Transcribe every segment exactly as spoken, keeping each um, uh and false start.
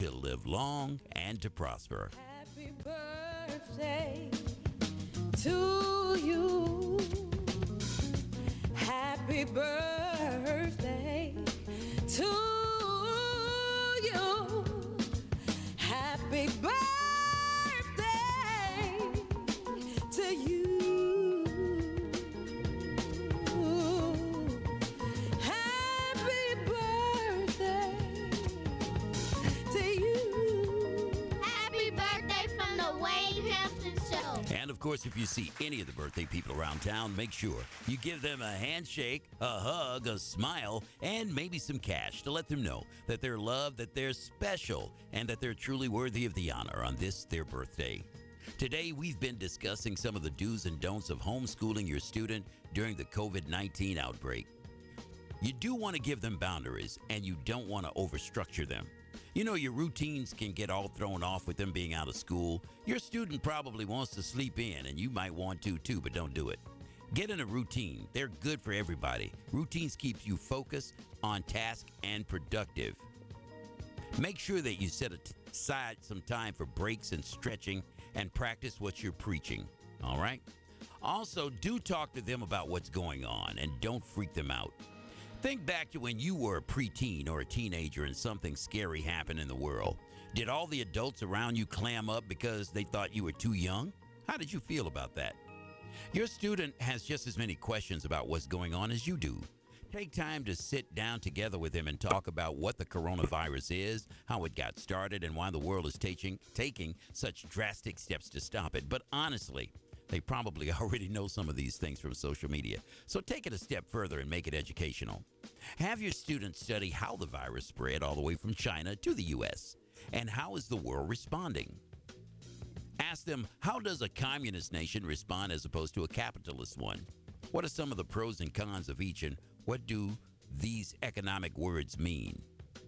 to live long and to prosper. Happy birthday to you. Happy birthday to you. Happy birthday to you. Happy birthday to you. Happy birthday from the Wayne Hampton Show. And of course, if you see any of the birthday people around town, make sure you give them a handshake, a hug, a smile, and maybe some cash to let them know that they're loved, that they're special, and that they're truly worthy of the honor on this, their birthday. Today, we've been discussing some of the do's and don'ts of homeschooling your student during the COVID nineteen outbreak. You do want to give them boundaries, and you don't want to overstructure them. You know, your routines can get all thrown off with them being out of school. Your student probably wants to sleep in, and you might want to too, but don't do it. Get in a routine. They're good for everybody. Routines keep you focused, on task, and productive. Make sure that you set aside some time for breaks and stretching and practice what you're preaching, all right? Also, do talk to them about what's going on and don't freak them out. Think back to when you were a preteen or a teenager and something scary happened in the world. Did all the adults around you clam up because they thought you were too young? How did you feel about that? Your student has just as many questions about what's going on as you do. Take time to sit down together with them and talk about what the coronavirus is, how it got started, and why the world is taking, taking such drastic steps to stop it. But honestly, they probably already know some of these things from social media. So take it a step further and make it educational. Have your students study how the virus spread all the way from China to the U S and how is the world responding. Ask them, how does a communist nation respond as opposed to a capitalist one? What are some of the pros and cons of each, and what do these economic words mean?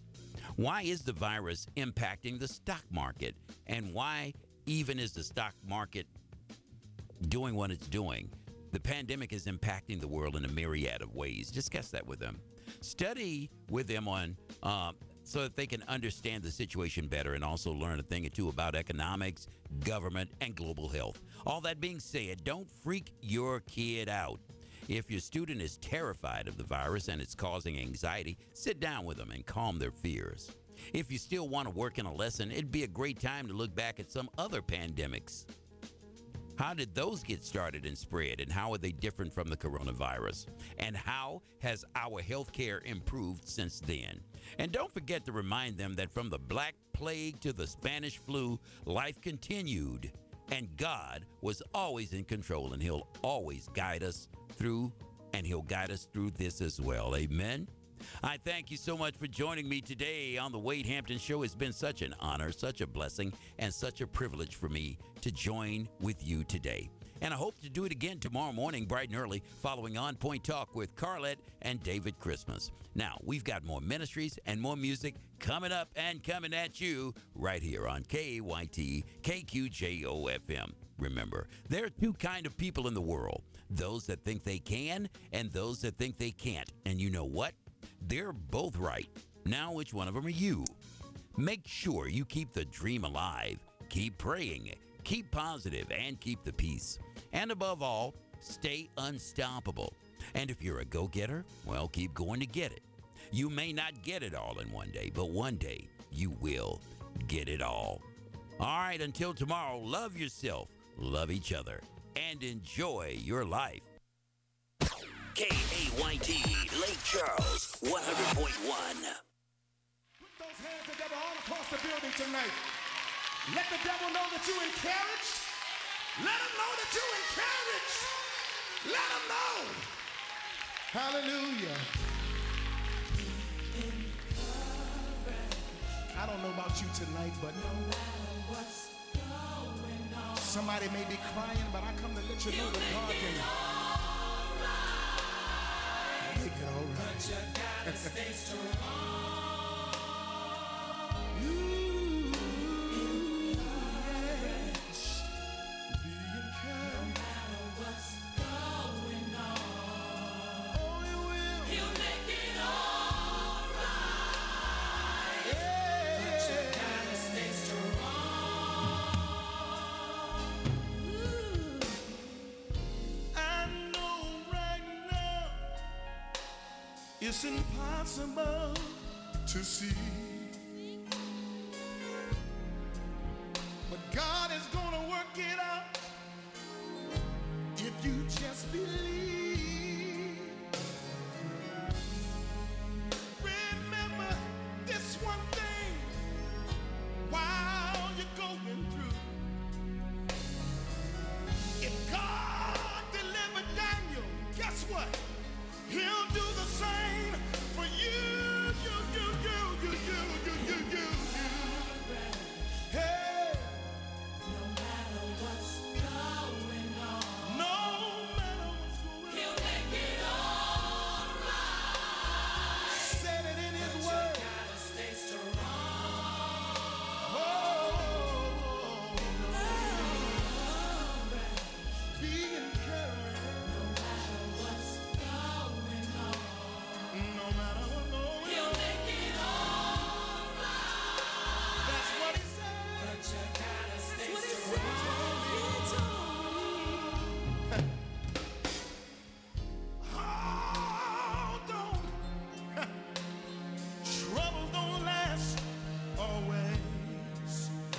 Why is the virus impacting the stock market? And why even is the stock market doing what it's doing? The pandemic is impacting the world in a myriad of ways. Discuss that with them. Study with them on uh, so that they can understand the situation better and also learn a thing or two about economics, government, and global health. All that being said, don't freak your kid out. If your student is terrified of the virus and it's causing anxiety, sit down with them and calm their fears. If you still want to work in a lesson, it'd be a great time to look back at some other pandemics. How did those get started and spread, and how are they different from the coronavirus? And how has our healthcare improved since then? And don't forget to remind them that from the Black Plague to the Spanish flu, life continued, and God was always in control, and he'll always guide us through, and he'll guide us through this as well. Amen. I thank you so much for joining me today on the Wade Hampton Show. It's been such an honor, such a blessing, and such a privilege for me to join with you today. And I hope to do it again tomorrow morning, bright and early, following On Point Talk with Carlette and David Christmas. Now, we've got more ministries and more music coming up and coming at you right here on K A Y T K Q J O F M. Remember, there are two kind of people in the world, those that think they can and those that think they can't. And you know what? They're both right. Now, which one of them are you? Make sure you keep the dream alive, keep praying, keep positive, and keep the peace. And above all, stay unstoppable. And if you're a go-getter, well, keep going to get it. You may not get it all in one day, but one day you will get it all. All right, until tomorrow, love yourself, love each other, and enjoy your life. K A Y T, Lake Charles, one hundred point one. Put those hands together all across the building tonight. Let the devil know that you're encouraged. Let him know that you're encouraged. Let him know. Hallelujah. I don't know about you tonight, but somebody may be crying, but I come to let you know that God can make it all right. But you gotta stay strong. You, yes. Be encouraged. No matter what's going on. Oh, he will. He'll make it all right. Yeah. But you gotta It's impossible to see, but God is gonna work it out if you just believe. Remember this one thing while you're going through. If God delivered Daniel, guess what? He'll do the same for you, you, you, you, you, you, you, you, you, you. Hey. No matter what's going on. No matter what's going on. He'll make it all right. Said it in His word. You gotta stay strong. Oh. Be encouraged. No matter what's going on. No matter what's going on. He'll make it all right. That's what He said. But you gotta stay That's what He said. Hold on. Trouble don't last always.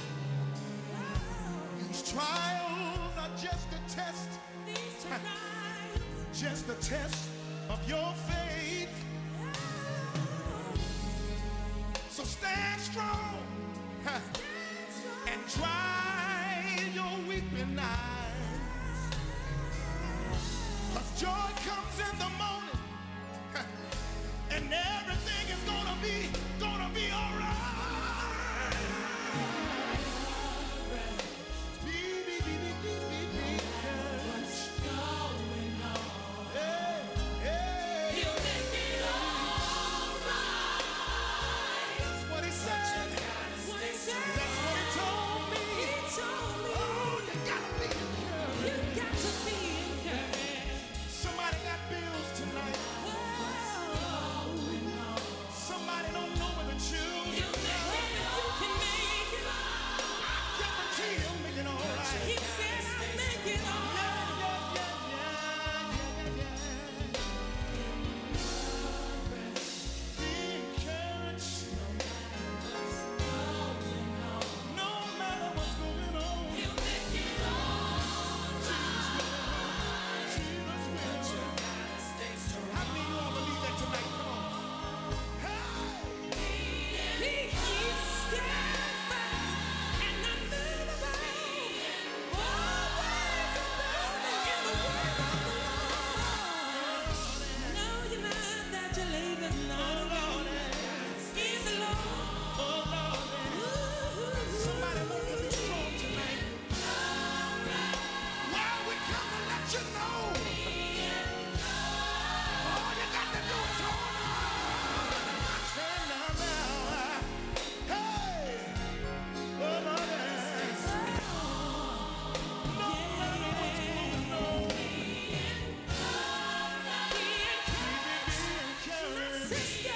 These trials are just a test. These trials. Just a test of your faith. So stand strong, huh, and dry your weeping eyes. 'Cause joy comes in the morning, huh, and everything is gonna be, gonna be all right. Be, be, be, be, be, be, be. What's going on? Hey, hey. He'll make it all right. That's what He said. That's what He said. That's what He told me. He told me. Oh, you gotta be encouraged. You got to be encouraged. Somebody got bills tonight. Somebody don't know where to choose. You can make it. You can make it. I guarantee He'll make it all right. He said I'll make it all right. Yeah, yeah, yeah, yeah, yeah, yeah. Be encouraged. No matter what's going on. He'll make it all right. Jesus will. Jesus will. How many of you all believe that tonight? Come on. Hey! He is steadfast and unmovable, always abounding in the work of the Lord. Know ye not that your labor's not alone in the Lord. Somebody wants to be strong tonight. Well, we come to let you know. All you got to do is hold on. Stand down now. Hey! Oh, Lord, yes. No matter what's going on. Be encouraged. Sister.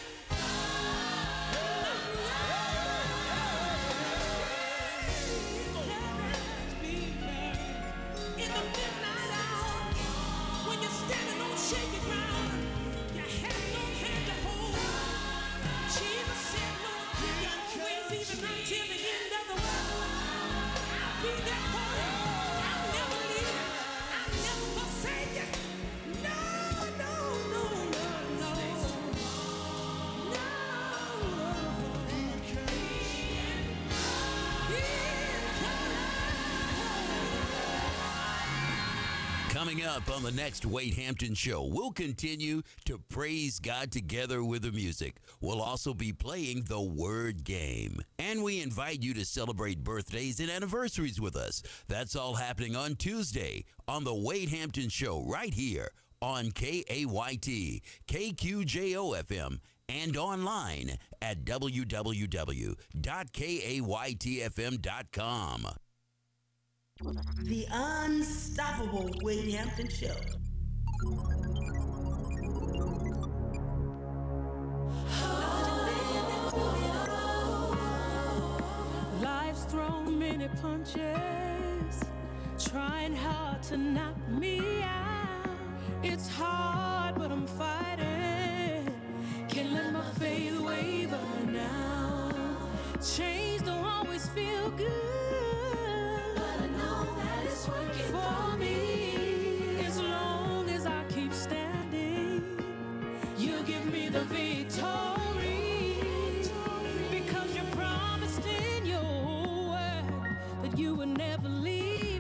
In the midnight hour, when you're standing on shaky ground, you have no hand to hold. Jesus said, Lord, be always, even until the end of the world. I'll be there for you. I'll never leave you. I'll never forsake you. No, no, no, no, no. No. Be encouraged. Be encouraged. Coming up on the next Wade Hampton Show, we'll continue to praise God together with the music. We'll also be playing the word game. And we invite you to celebrate birthdays and anniversaries with us. That's all happening on Tuesday on the Wade Hampton Show right here on K A Y T, K Q J O F M, and online at w w w dot k a y t f m dot com. The unstoppable Wade Hampton Show. Life's thrown many punches, trying hard to knock me out. It's hard, but I'm fighting. faith waver now. Change don't always feel good, but I know that it's working for me. As long as I keep standing, you give me the victory, because you promised in your word that you would never leave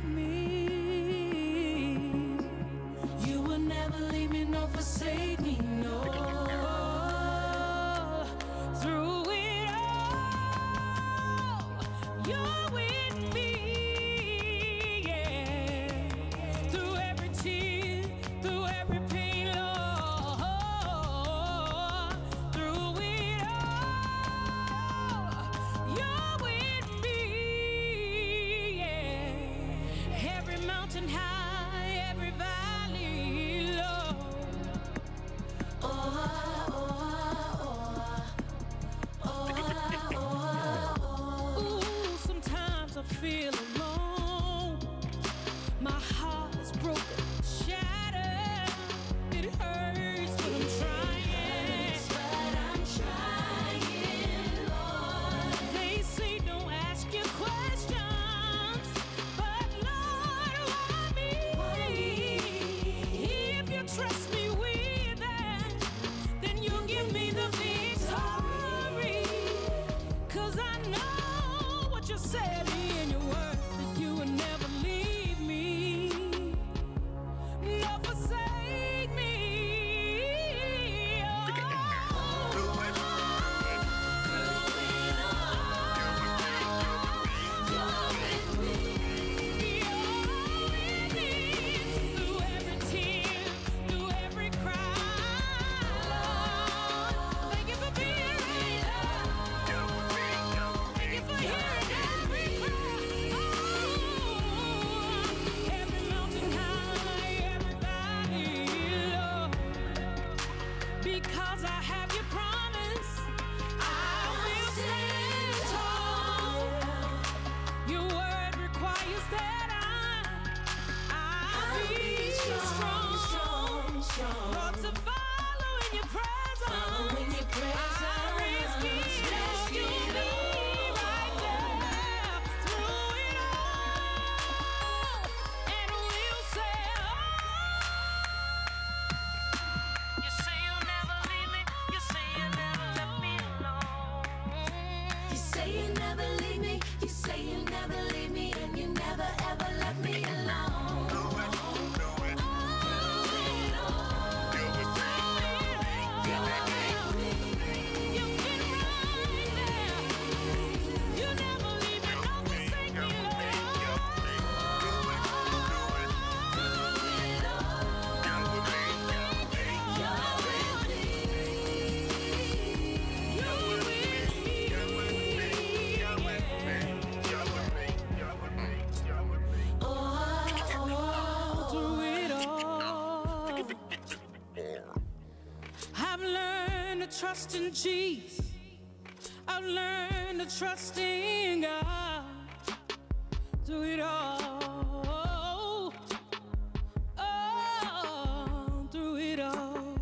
me. You will never leave me nor forsake me, no. Through it all, you're with me, yeah. Through every tear, through every pain, Lord. Through it all, you're with me, yeah. Every mountain high, every valley low. Oh, oh, oh, oh, oh, oh. Ooh, sometimes I feel alone. My heart is broken, shattered. It hurts, but I'm trying. But I'm trying, Lord. They say don't ask your questions, but Lord, why me? If you trust me with that, then you'll give me the victory. 'Cause I know what you said in your word, that you would never leave me, nor forsake me. Through every tear, through every cry, Lord. Thank you for being right there. Thank you for hearing every cry. Oh, every mountain high, every valley low. Because I have your promise, I will stand tall. Your word requires that I, I be strong, Lord, to follow in your presence. I risk it all. You'll be right there through it all, and we'll say, you say you'll never leave me. You say you'll never let me alone. You say you never leave me. You say you never leave me, and you never ever let me alone. You've been right there. You never leave me, nor forsake me, Lord. Through it all, I've learned to trust in Jesus. I've learned to trust in God. Through it all, oh, through it all,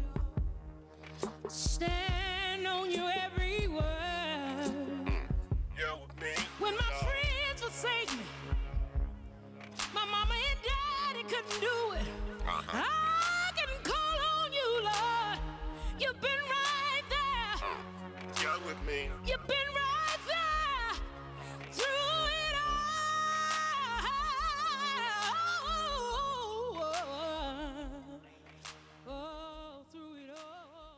stand on your every word. When my friends forsake me, my mama and daddy couldn't do it. I can call on you, Lord. You've been right there. You've been right there through it all. Oh, through it all.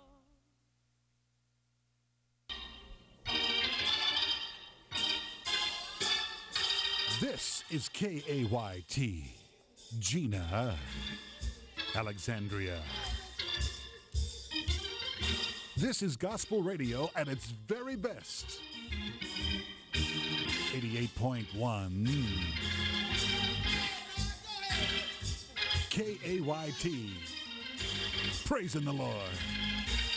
This is K A Y T, Gina, Alexandria. This is gospel radio at its very best. eighty-eight point one K A Y T, praising the Lord.